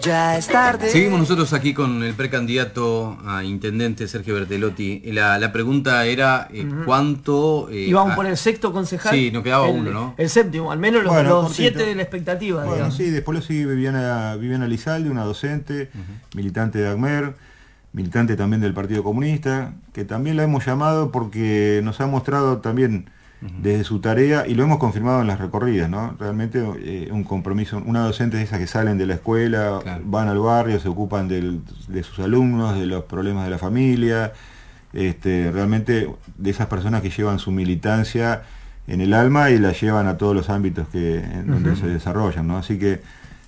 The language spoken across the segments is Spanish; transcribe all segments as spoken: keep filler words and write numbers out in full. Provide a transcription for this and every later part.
Ya es tarde. Seguimos nosotros aquí con el precandidato a intendente Sergio Bertelotti. La, la pregunta era eh, uh-huh. ¿cuánto... Eh, Íbamos a... por el sexto concejal. Sí, nos quedaba el, uno, ¿no? El séptimo, al menos los, bueno, los cortito. siete de la expectativa. Bueno, digamos. Sí, después lo sigue Viviana, Viviana Lizalde, una docente, uh-huh. militante de ACMER, militante también del Partido Comunista, que también la hemos llamado porque nos ha mostrado también desde su tarea, y lo hemos confirmado en las recorridas, ¿no? Realmente eh, un compromiso, una docente de esas que salen de la escuela, claro. van al barrio, se ocupan del, de sus alumnos, de los problemas de la familia, este, realmente de esas personas que llevan su militancia en el alma y la llevan a todos los ámbitos que, en donde uh-huh. se desarrollan, ¿no? Así que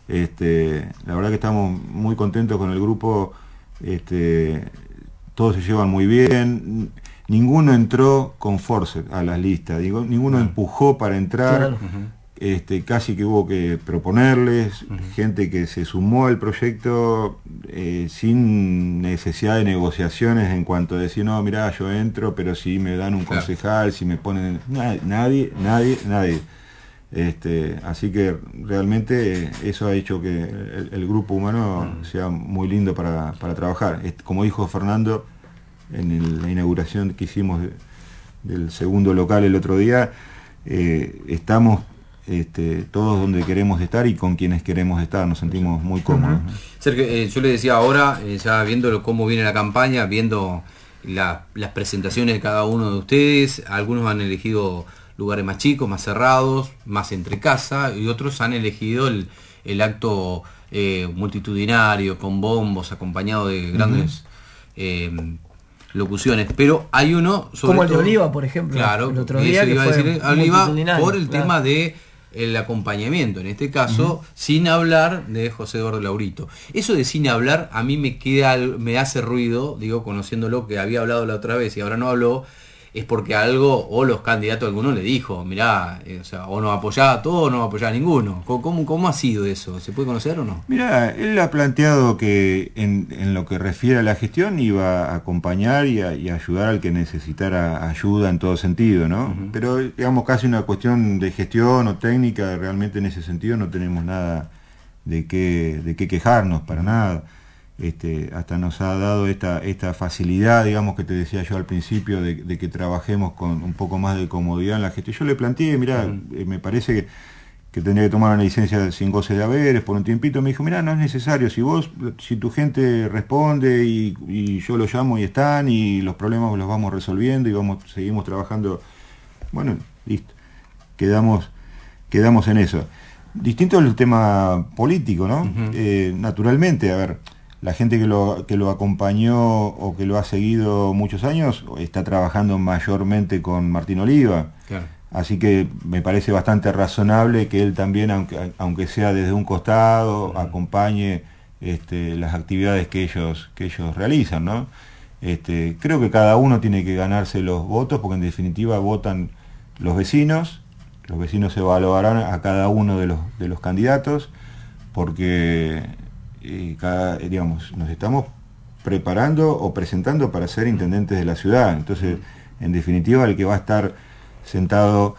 este, la verdad que estamos muy contentos con el grupo, este, todos se llevan muy bien. Ninguno entró con force a las listas, digo, ninguno uh-huh. empujó para entrar, claro. uh-huh. este, casi que hubo que proponerles, uh-huh. gente que se sumó al proyecto eh, sin necesidad de negociaciones en cuanto a decir, no, mirá, yo entro, pero si me dan un claro. concejal, si me ponen... Nadie, nadie, nadie, nadie. Este, así que realmente eso ha hecho que el, el grupo humano uh-huh. sea muy lindo para, para trabajar. Como dijo Fernando, en el, la inauguración que hicimos de, del segundo local el otro día, eh, estamos este, todos donde queremos estar y con quienes queremos estar, nos sentimos muy cómodos. Uh-huh. Sergio, eh, yo le decía ahora, eh, ya viendo cómo viene la campaña, viendo la, las presentaciones de cada uno de ustedes, algunos han elegido lugares más chicos, más cerrados, más entre casa, y otros han elegido el, el acto eh, multitudinario, con bombos, acompañado de grandes... Uh-huh. eh, locuciones, pero hay uno sobre como el todo, de Oliva, por ejemplo, claro, el otro día que iba fue a decir Oliva por el claro. tema de el acompañamiento, en este caso, uh-huh. sin hablar de José Eduardo Laurito. Eso de sin hablar a mí me queda, me hace ruido, digo, conociéndolo, que había hablado la otra vez y ahora no habló, es porque algo, o los candidatos, alguno le dijo, mirá, eh, o sea, o no apoyaba a todos o no apoyaba a ninguno. ¿Cómo, ¿Cómo ha sido eso? ¿Se puede conocer o no? Mirá, él ha planteado que en, en lo que refiere a la gestión iba a acompañar y a, y a ayudar al que necesitara ayuda en todo sentido, ¿no? Uh-huh. Pero, digamos, casi una cuestión de gestión o técnica, realmente en ese sentido no tenemos nada de qué, de qué quejarnos, para nada. Este, hasta nos ha dado esta, esta facilidad, digamos, que te decía yo al principio, de, de que trabajemos con un poco más de comodidad en la gestión. Yo le planteé, mirá, uh-huh. eh, me parece que, que tendría que tomar una licencia sin goce de haberes por un tiempito. Me dijo, mirá, no es necesario, si vos, si tu gente responde y, y yo lo llamo y están, y los problemas los vamos resolviendo y vamos, seguimos trabajando, bueno, listo, quedamos, quedamos en eso. Distinto el tema político, ¿no? Uh-huh. Eh, naturalmente, a ver... La gente que lo, que lo acompañó o que lo ha seguido muchos años está trabajando mayormente con Martín Oliva. Claro. Así que me parece bastante razonable que él también, aunque, aunque sea desde un costado, uh-huh. acompañe este, las actividades que ellos, que ellos realizan, ¿no? Este, creo que cada uno tiene que ganarse los votos, porque en definitiva votan los vecinos. Los vecinos evaluarán a cada uno de los, de los candidatos, porque... Y cada, digamos, nos estamos preparando o presentando para ser intendentes de la ciudad. Entonces, en definitiva, el que va a estar sentado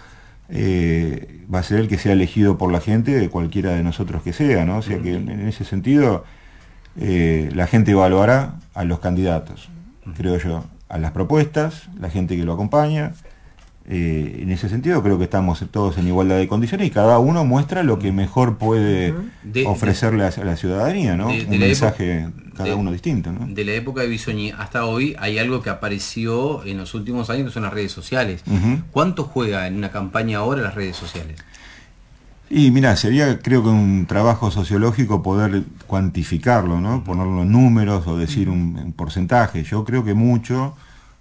eh, va a ser el que sea elegido por la gente, de cualquiera de nosotros que sea, ¿no? O sea que en, en ese sentido eh, la gente evaluará a los candidatos, creo yo, a las propuestas, la gente que lo acompaña. Eh, en ese sentido creo que estamos todos en igualdad de condiciones y cada uno muestra lo que mejor puede de, ofrecerle de, a la ciudadanía, ¿no? De, de Un mensaje época, cada de, uno distinto, ¿no? De la época de Bisoñi hasta hoy hay algo que apareció en los últimos años, que son las redes sociales. Uh-huh. ¿Cuánto juega en una campaña ahora las redes sociales? Y mira, sería creo que un trabajo sociológico poder cuantificarlo, ¿no? Uh-huh. Ponerlo en números o decir uh-huh. un, un porcentaje. Yo creo que mucho...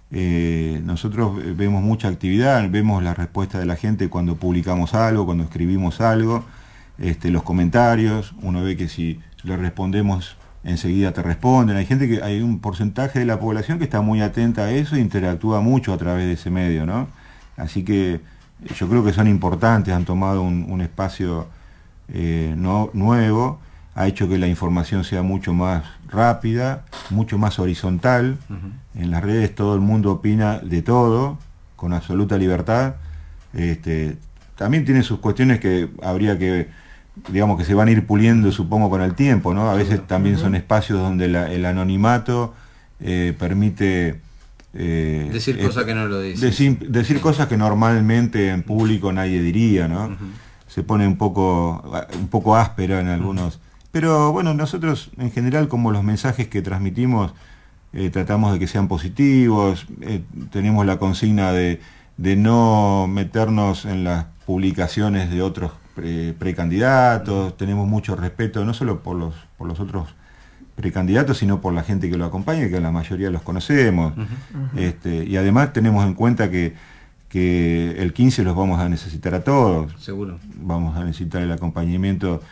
Eh, nosotros vemos mucha actividad, vemos la respuesta de la gente cuando publicamos algo, cuando escribimos algo, este, los comentarios, uno ve que si le respondemos enseguida te responden. Hay gente que, hay un porcentaje de la población que está muy atenta a eso e interactúa mucho a través de ese medio, ¿no? Así que yo creo que son importantes, han tomado un, un espacio eh, no, nuevo, ha hecho que la información sea mucho más rápida, mucho más horizontal. Uh-huh. En las redes todo el mundo opina de todo, con absoluta libertad. Este, también tiene sus cuestiones que habría que digamos que se van a ir puliendo, supongo, con el tiempo, ¿no? A veces también son espacios donde la, el anonimato eh, permite eh, decir eh, cosas que no lo decís. Decir, decir cosas que normalmente en público nadie diría, ¿no? Uh-huh. Se pone un poco, un poco áspera en algunos. Uh-huh. Pero bueno, nosotros en general, como los mensajes que transmitimos, eh, tratamos de que sean positivos, eh, tenemos la consigna de, de no meternos en las publicaciones de otros pre, precandidatos, uh-huh. Tenemos mucho respeto no solo por los, por los otros precandidatos, sino por la gente que lo acompaña, que la mayoría los conocemos. Uh-huh. Uh-huh. Este, y además tenemos en cuenta que, que el quince los vamos a necesitar a todos. Seguro. Vamos a necesitar el acompañamiento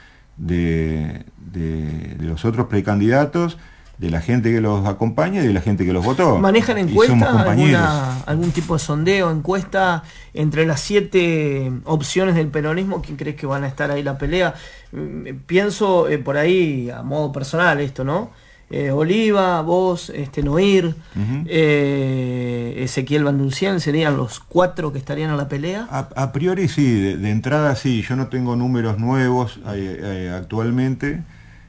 de, de, de los otros precandidatos, de la gente que los acompaña y de la gente que los votó. ¿Manejan encuestas? ¿Alguna, algún tipo de sondeo, encuesta entre las siete opciones del peronismo? ¿Quién crees que van a estar ahí la pelea? Pienso eh, por ahí, a modo personal esto, ¿no? Eh, Oliva, vos, este, Noir, uh-huh. eh, Ezequiel Banduncián, ¿serían los cuatro que estarían a la pelea? A, a priori sí, de, de entrada sí, yo no tengo números nuevos eh, eh, actualmente,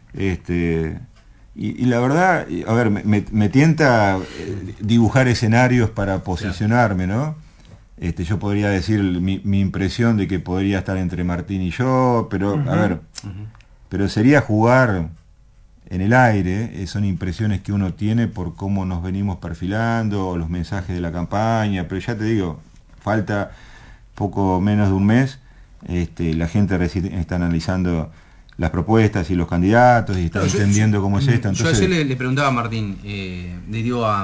este, y, y la verdad, a ver, me, me tienta eh, dibujar escenarios para posicionarme, ¿no? Este, yo podría decir mi, mi impresión de que podría estar entre Martín y yo, pero uh-huh. a ver, uh-huh. pero sería jugar en el aire, eh, son impresiones que uno tiene por cómo nos venimos perfilando, los mensajes de la campaña, pero ya te digo, falta poco menos de un mes, este, la gente recién está analizando las propuestas y los candidatos y está no, entendiendo yo, cómo es esto. Entonces, yo ayer le, le preguntaba a Martín, eh, le dio a,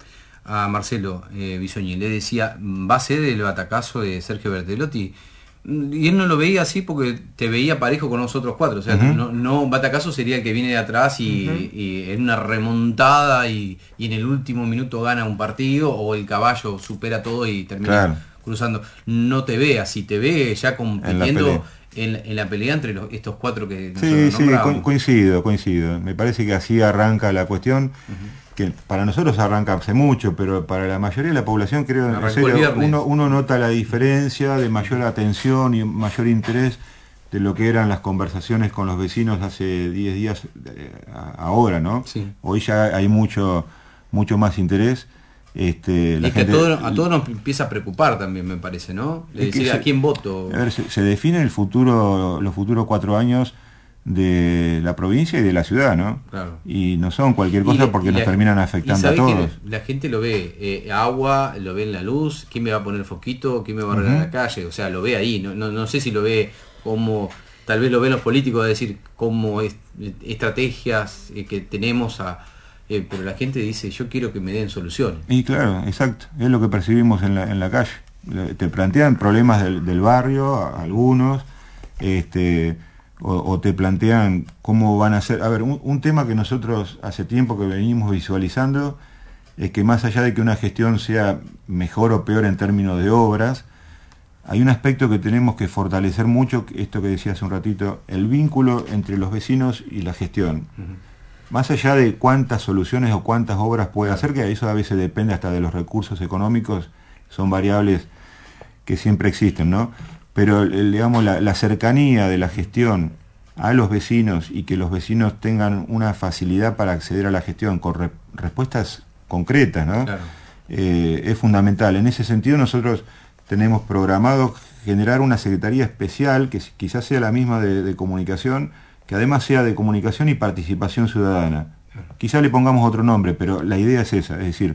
a Marcelo eh, Bisoñi, le decía, ¿va a ser el batacazo de Sergio Bertelotti? Y él no lo veía así porque te veía parejo con los otros cuatro, o sea, uh-huh. no, no batacazo sería el que viene de atrás y, uh-huh. y en una remontada y, y en el último minuto gana un partido, o el caballo supera todo y termina claro. cruzando. No te ve así, te ve ya compitiendo en la, en, en la pelea entre los, estos cuatro que sí, sí, co- coincido, coincido. Me parece que así arranca la cuestión. Uh-huh. Que para nosotros arranca hace mucho, pero para la mayoría de la población creo en serio, uno, uno nota la diferencia de mayor atención y mayor interés de lo que eran las conversaciones con los vecinos hace diez días eh, ahora, ¿no? Sí. Hoy ya hay mucho mucho más interés. Este, la y gente, que a todos, a todos nos empieza a preocupar también, me parece, ¿no? Le decir, se, ¿a quién voto? A ver, se, se define el futuro, los futuros cuatro años de la provincia y de la ciudad, ¿no? Claro. Y no son cualquier cosa y, porque y nos la, terminan afectando a todos. La gente lo ve, eh, agua, lo ve en la luz, quién me va a poner foquito, quién me va a arreglar uh-huh. la calle, o sea, lo ve ahí, no, no, no sé si lo ve como, tal vez lo ven los políticos a decir como es, estrategias eh, que tenemos a eh, pero la gente dice, yo quiero que me den soluciones. Y claro, exacto, es lo que percibimos en la, en la calle. Te plantean problemas del, del barrio, a, algunos, este O, o te plantean cómo van a ser. A ver, un, un tema que nosotros hace tiempo que venimos visualizando es que más allá de que una gestión sea mejor o peor en términos de obras, hay un aspecto que tenemos que fortalecer mucho, esto que decía hace un ratito, el vínculo entre los vecinos y la gestión. Uh-huh. Más allá de cuántas soluciones o cuántas obras puede hacer, que eso a veces depende hasta de los recursos económicos, son variables que siempre existen, ¿no? Pero digamos la, la cercanía de la gestión a los vecinos y que los vecinos tengan una facilidad para acceder a la gestión con re, respuestas concretas, ¿no? Claro. Eh, es fundamental. En ese sentido nosotros tenemos programado generar una secretaría especial que quizás sea la misma de, de comunicación, que además sea de comunicación y participación ciudadana. Claro. Quizás le pongamos otro nombre, pero la idea es esa, es decir,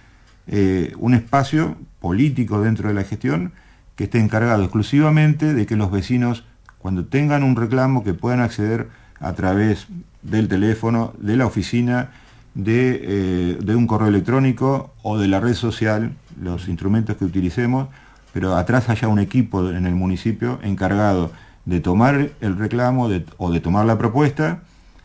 eh, un espacio político dentro de la gestión que esté encargado exclusivamente de que los vecinos, cuando tengan un reclamo, que puedan acceder a través del teléfono, de la oficina, de, eh, de un correo electrónico o de la red social, los instrumentos que utilicemos, pero atrás haya un equipo en el municipio encargado de tomar el reclamo de, o de tomar la propuesta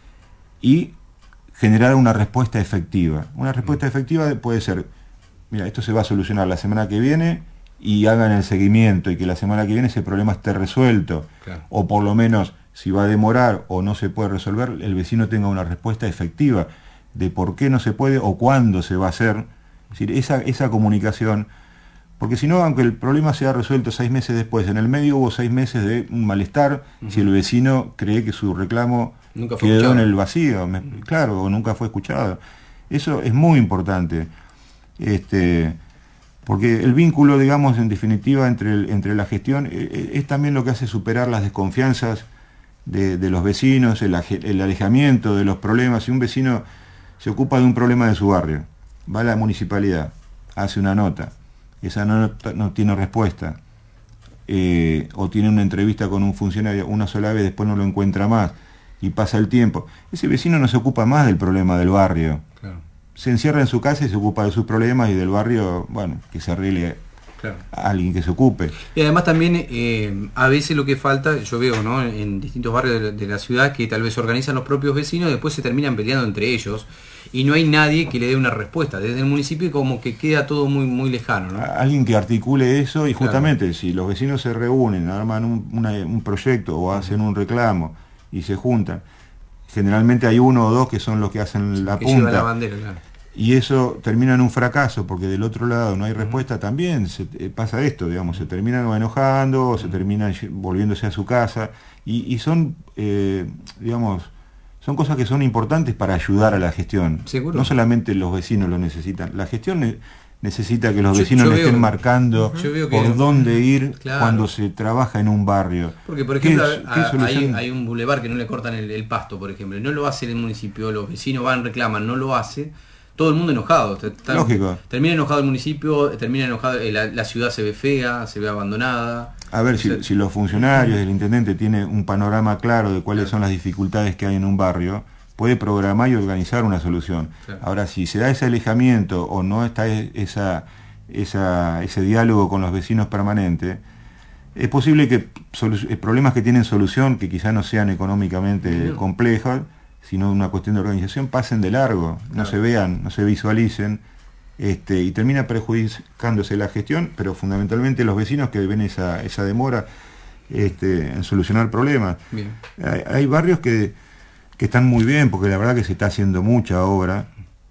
y generar una respuesta efectiva. Una respuesta efectiva puede ser, mira, esto se va a solucionar la semana que viene, y hagan el seguimiento y que la semana que viene ese problema esté resuelto, claro. O por lo menos si va a demorar o no se puede resolver, el vecino tenga una respuesta efectiva de por qué no se puede o cuándo se va a hacer. Es decir, esa, esa comunicación Porque si no, aunque el problema sea resuelto seis meses después, en el medio hubo seis meses de un malestar, uh-huh. si el vecino cree que su reclamo nunca fue quedó escuchado. en el vacío, me, uh-huh. claro, o nunca fue escuchado. Eso es muy importante, este, porque el vínculo, digamos, en definitiva, entre, el, entre la gestión, eh, es también lo que hace superar las desconfianzas de, de los vecinos, el, el alejamiento de los problemas. Si un vecino se ocupa de un problema de su barrio, va a la municipalidad, hace una nota, esa nota no tiene respuesta, eh, o tiene una entrevista con un funcionario una sola vez, después no lo encuentra más, y pasa el tiempo, ese vecino no se ocupa más del problema del barrio. Claro. Se encierra en su casa y se ocupa de sus problemas, y del barrio, bueno, que se arregle claro. a alguien que se ocupe. Y además también eh, a veces lo que falta, yo veo, ¿no?, en distintos barrios de, de la ciudad, que tal vez se organizan los propios vecinos y después se terminan peleando entre ellos, y no hay nadie que le dé una respuesta desde el municipio, y como que queda todo muy muy lejano, ¿no? Alguien que articule eso, y justamente claro. si los vecinos se reúnen, arman un, una, un proyecto o hacen un reclamo y se juntan, generalmente hay uno o dos que son los que hacen la que punta, lleva la bandera, claro. Y eso termina en un fracaso, porque del otro lado no hay respuesta. Uh-huh. También se, eh, pasa esto, digamos, se terminan enojando, uh-huh. se terminan volviéndose a su casa, y, y son, eh, digamos, son cosas que son importantes para ayudar a la gestión. ¿Seguro? No solamente los vecinos lo necesitan, la gestión ne- necesita que los yo, vecinos yo le veo, estén marcando por que, dónde ir claro. cuando se trabaja en un barrio. Porque, por ejemplo, ¿Qué, a, qué hay, hay un bulevar que no le cortan el, el pasto, por ejemplo, no lo hace el municipio, los vecinos van, reclaman, no lo hace, todo el mundo enojado. Está, Lógico. Termina enojado el municipio, termina enojado, la, la ciudad se ve fea, se ve abandonada. A ver, si, o sea, si los funcionarios del intendente tienen un panorama claro de cuáles claro. son las dificultades que hay en un barrio, puede programar y organizar una solución. Claro. Ahora, si se da ese alejamiento o no está esa, esa, ese diálogo con los vecinos permanente, es posible que solu- problemas que tienen solución, que quizás no sean económicamente no. complejos, sino una cuestión de organización, pasen de largo, no claro. se vean, no se visualicen, este, y termina perjudicándose la gestión, pero fundamentalmente los vecinos que ven esa, esa demora este, en solucionar problemas. Hay, hay barrios que, que están muy bien, porque la verdad que se está haciendo mucha obra,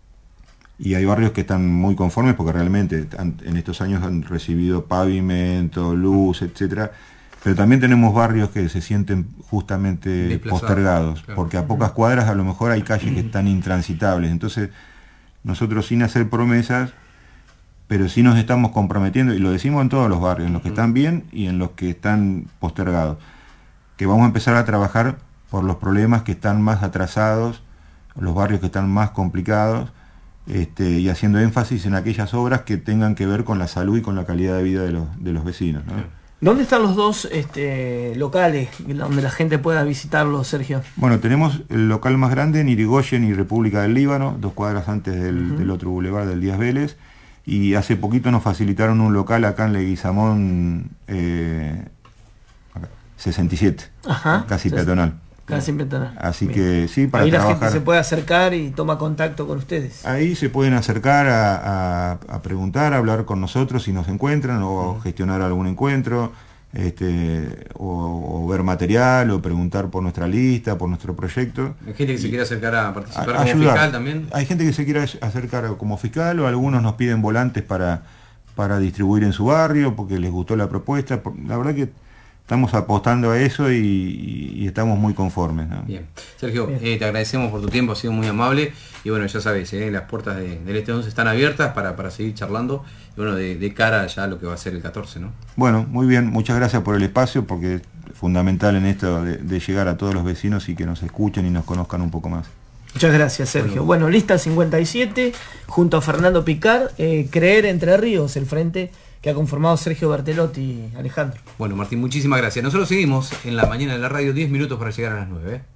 y hay barrios que están muy conformes porque realmente han, en estos años han recibido pavimento, luz, etcétera. Pero también tenemos barrios que se sienten justamente postergados, claro. porque a pocas cuadras a lo mejor hay calles que están intransitables. Entonces, nosotros, sin hacer promesas, pero sí nos estamos comprometiendo, y lo decimos en todos los barrios, en los que están bien y en los que están postergados, que vamos a empezar a trabajar por los problemas que están más atrasados, los barrios que están más complicados, este, y haciendo énfasis en aquellas obras que tengan que ver con la salud y con la calidad de vida de los, de los vecinos, ¿no? ¿Dónde están los dos este, locales donde la gente pueda visitarlos, Sergio? Bueno, tenemos el local más grande en Irigoyen y República del Líbano, dos cuadras antes del, uh-huh. del otro bulevar del Díaz Vélez, y hace poquito nos facilitaron un local acá en Leguizamón eh, sesenta y siete, Ajá. casi sí, peatonal. Casi peatonal. Así Bien. que sí, para ahí trabajar. La gente se puede acercar y toma contacto con ustedes. Ahí se pueden acercar a, a, a preguntar, a hablar con nosotros si nos encuentran, o uh-huh. gestionar algún encuentro, este, o, o ver material, o preguntar por nuestra lista, por nuestro proyecto. Hay gente que se quiere acercar a participar a, como ayudar. fiscal también. Hay gente que se quiere acercar como fiscal, o algunos nos piden volantes para, para distribuir en su barrio porque les gustó la propuesta. La verdad que estamos apostando a eso y, y, y estamos muy conformes, ¿no? Bien. Sergio, Bien. Eh, te agradecemos por tu tiempo, ha sido muy amable. Y bueno, ya sabes, eh, las puertas de, del Este once están abiertas para, para seguir charlando. Y bueno, de, de cara ya a lo que va a ser el catorce, ¿no? Bueno, muy bien. Muchas gracias por el espacio, porque es fundamental en esto de, de llegar a todos los vecinos y que nos escuchen y nos conozcan un poco más. Muchas gracias, Sergio. Bueno, bueno lista cincuenta y siete, junto a Fernando Picard, eh, Creer Entre Ríos, el frente que ha conformado Sergio Bertelotti y Alejandro. Bueno, Martín, muchísimas gracias. Nosotros seguimos en la mañana de la radio, diez minutos para llegar a las nueve.